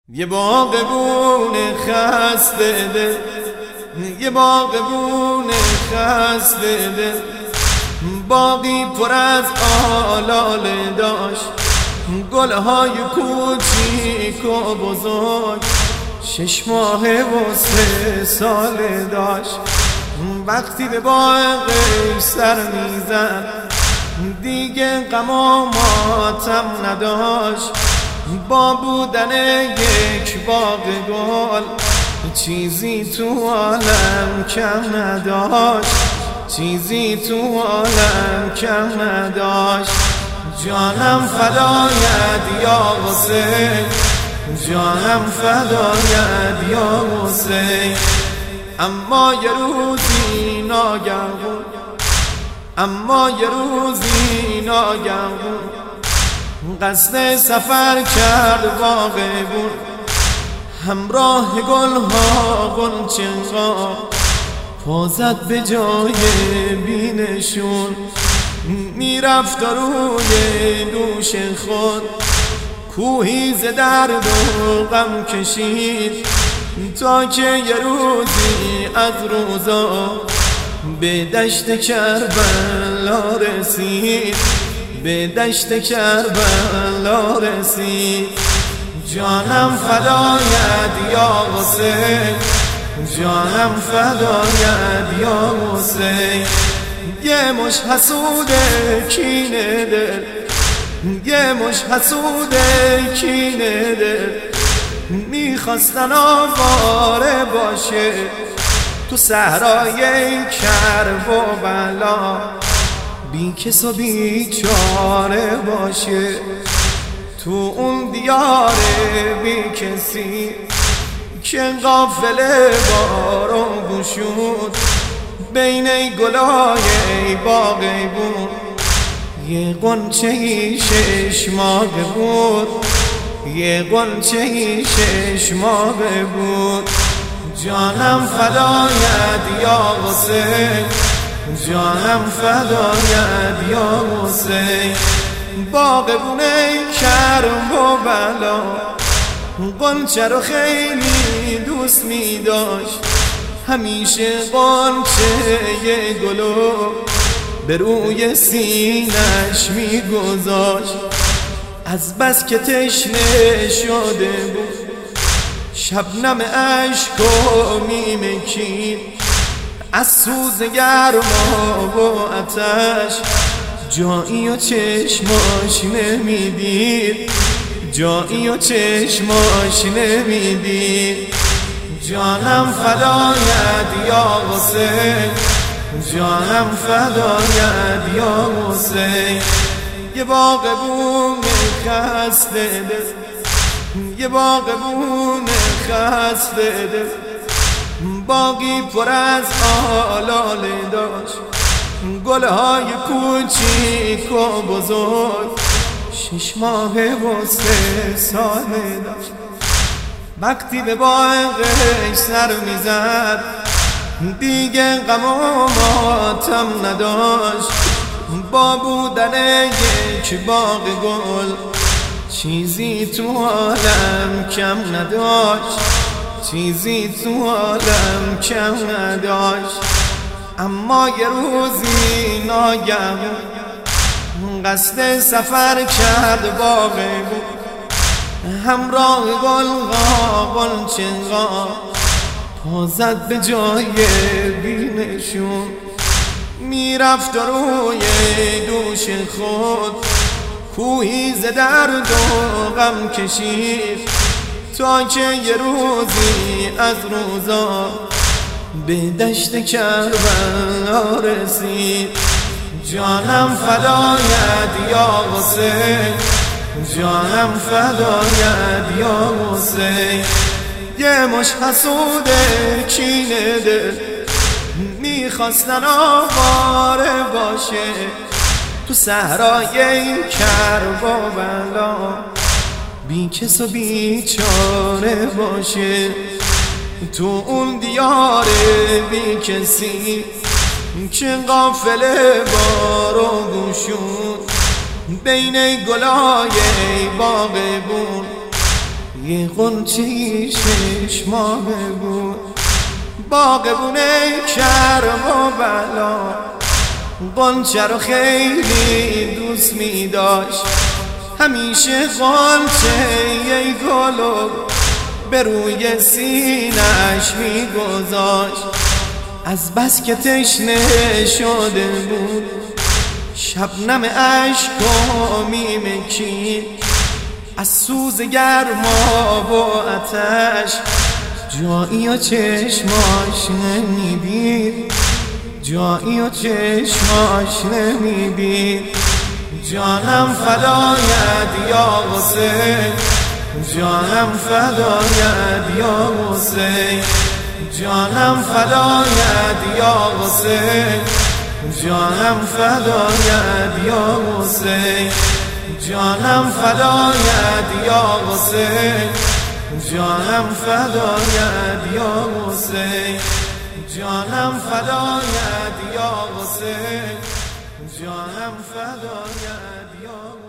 یه باغبون خسته دل، یه باغبون خسته دل، باغی پر از آلاله داشت، گلهای کوچیک و بزرگ، 6 ماه و 3 ساله داشت. وقتی به باغ سر میزد دیگه غم و ماتم نداشت. با بودن یک باغ گل چیزی تو عالم کم نداشت، چیزی تو عالم کم نداشت. جانم فدایت یا حسین، جانم فدایت یا حسین. اما یه روزی ناگهان، اما یه روزی ناگهان قصد سفر کرد باغبون، همراه گلها غنچه‌ها پا زد به جای بینشون. میرفت روی دوش خود کوهی ز درد و غم کشید، تا که یه روزی از روزا به دشت کربلا رسید، به دشت کربلا رسید. جانم فدایت یا حسین، جانم فدایت یا حسین. یه مش حسود کینه دل، یه مش حسود کینه دل، میخواستن آواره باشه تو صحرای کرب و بلا، بی کس و بی چاره باشه تو اون دیار بی کسی که قافله بارون گشود. بین گلای باغبون یه غنچه‌ای 6 ماه بود، یه غنچه‌ای 6 ماه بود. جانم فدایت یا حسین، جانم فدایت یا حسین. باغبون کرم و بلا غنچه رو خیلی دوست می داشت، همیشه غنچه گلو به روی سینش می گذاشت. از بس که تشنه شده بود شبنم اشک و میمکید، از سوز گرما و آتش جایی و چشماش نمیدید، جایی و چشماش نمیدید. جانم فدایت یا حسین، جانم فدایت یا حسین. یه باغبون خسته دل، یه باغبون خسته دل، باغی پر از آلاله داشت، گلهای کوچیک و بزرگ، 6 ماه و 3 ساله داشت. وقتی به باغش سر میزد دیگه غم و ماتم نداشت. با بودن یک باغ گل چیزی تو عالم کم نداشت، چیزی تو عالم کم نداشت. اما یه روزی ناگهان قصد سفر کرد باغبون، همراه گلها غنچه‌ها پا زد به جای بینشون. میرفت روی دوش خود کوهی ز درد و غم کشید، تا که یه روزی از روزا به دشت کربلا رسید. جانم فدایت یا حسین، جانم فدایت یا حسین. یه مش حسود کینه دل، میخواستن آواره باشه تو صحرای کرب و بلا، بی کس و بی چاره باشه تو اون دیار بی کسی که قافله بارو گشود. بین گلای باغبون یه غنچه چشمانه بود، باغبونه کرم و بلا. غنچه رو خیلی دوست می داشت، همیشه غنچه یه گلو به روی سینه‌اش می گذاشت. از بس که تشنه شده بود شبنم عشقا می مکید، از سوز گرما و آتش جایی و چشماش نمیدید، جایی و چشماش نمیدید. جانم فدایت یا حسین، جانم فدایت یا حسین، جانم فدایت یا حسین، جانم فدایت یا حسین، جانم فدایت یا حسین، جانم فدایت یا حسین، جانم فدایت یا حسین، جانم فدایت یا حسین.